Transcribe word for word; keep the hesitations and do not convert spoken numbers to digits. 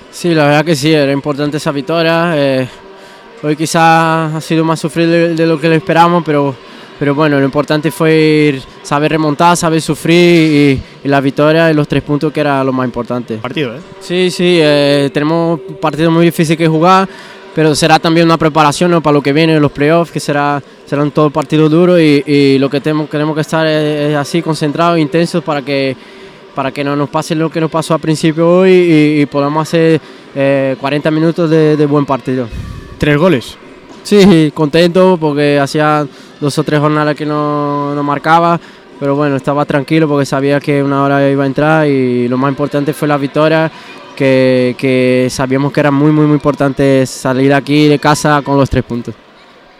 Sí, la verdad que sí, era importante esa victoria. Eh, hoy quizás ha sido más sufrir de, de lo que le esperamos, pero, pero bueno, lo importante fue ir, saber remontar, saber sufrir y, y la victoria y los tres puntos que era lo más importante. Partido, ¿eh? Sí, sí, eh, tenemos un partido muy difícil que jugar, pero será también una preparación, ¿no?, para lo que viene, los playoffs, que será, serán todos partidos duros y, y lo que tenemos, tenemos que estar es, es así, concentrados, intensos para que para que no nos pase lo que nos pasó al principio hoy y, y podamos hacer eh, cuarenta minutos de, de buen partido. Tres goles. Sí, contento porque hacía dos o tres jornadas que no, no marcaba, pero bueno, estaba tranquilo porque sabía que una hora iba a entrar y lo más importante fue la victoria, que, que sabíamos que era muy, muy, muy importante salir aquí de casa con los tres puntos.